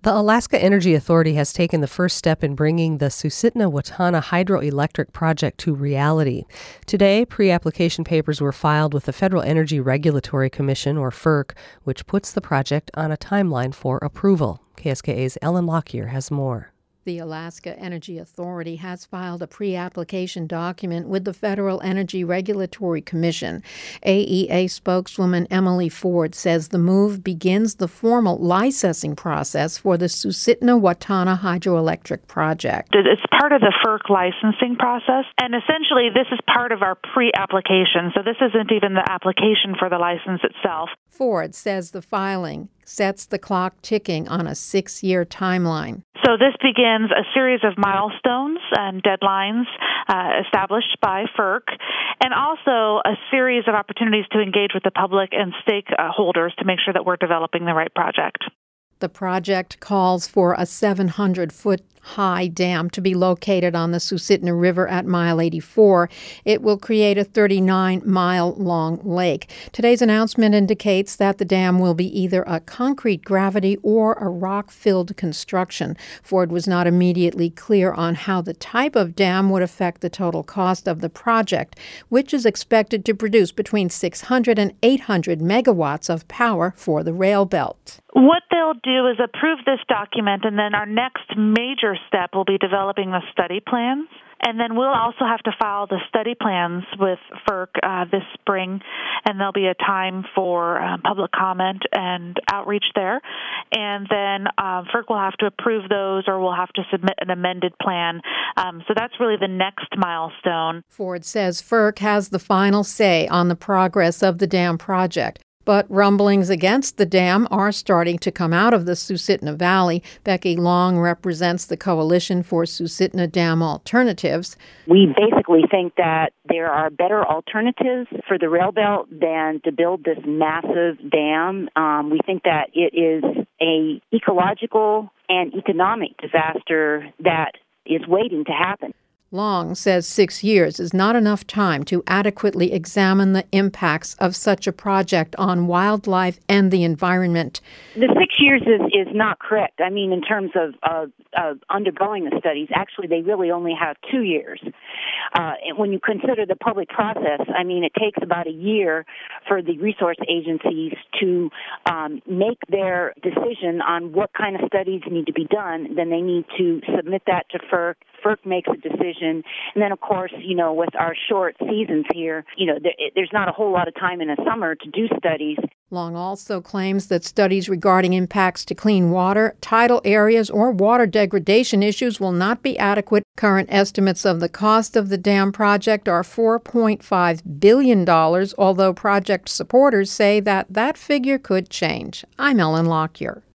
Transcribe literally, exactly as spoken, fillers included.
The Alaska Energy Authority has taken the first step in bringing the Susitna-Watana hydroelectric project to reality. Today, pre-application papers were filed with the Federal Energy Regulatory Commission, or FERC, which puts the project on a timeline for approval. K S K A's Ellen Lockyer has more. The Alaska Energy Authority has filed a pre-application document with the Federal Energy Regulatory Commission. A E A spokeswoman Emily Ford says the move begins the formal licensing process for the Susitna-Watana hydroelectric project. It's part of the FERC licensing process, and essentially this is part of our pre-application, so this isn't even the application for the license itself. Ford says the filing sets the clock ticking on a six-year timeline. So this begins a series of milestones and deadlines uh, established by FERC, and also a series of opportunities to engage with the public and stakeholders to make sure that we're developing the right project. The project calls for a seven hundred foot high dam to be located on the Susitna River at mile eighty-four. It will create a thirty-nine mile long lake. Today's announcement indicates that the dam will be either a concrete gravity or a rock-filled construction. Ford was not immediately clear on how the type of dam would affect the total cost of the project, which is expected to produce between six hundred and eight hundred megawatts of power for the rail belt. What they'll do is approve this document, and then our next major step will be developing the study plans. And then we'll also have to file the study plans with FERC uh, this spring, and there'll be a time for uh, public comment and outreach there. And then uh, FERC will have to approve those, or we'll have to submit an amended plan. Um, so that's really the next milestone. Ford says FERC has the final say on the progress of the dam project. But rumblings against the dam are starting to come out of the Susitna Valley. Becky Long represents the Coalition for Susitna Dam Alternatives. We basically think that there are better alternatives for the rail belt than to build this massive dam. Um, we think that it is a ecological and economic disaster that is waiting to happen. Long says six years is not enough time to adequately examine the impacts of such a project on wildlife and the environment. The six years is, is not correct. I mean, in terms of, of, of undergoing the studies, actually they really only have two years. Uh, and when you consider the public process, I mean, it takes about a year for the resource agencies to um, make their decision on what kind of studies need to be done. Then they need to submit that to FERC. FERC makes a decision. And then, of course, you know, with our short seasons here, you know, there, there's not a whole lot of time in the summer to do studies. Long also claims that studies regarding impacts to clean water, tidal areas, or water degradation issues will not be adequate. Current estimates of the cost of the dam project are four point five billion dollars, although project supporters say that that figure could change. I'm Ellen Lockyer.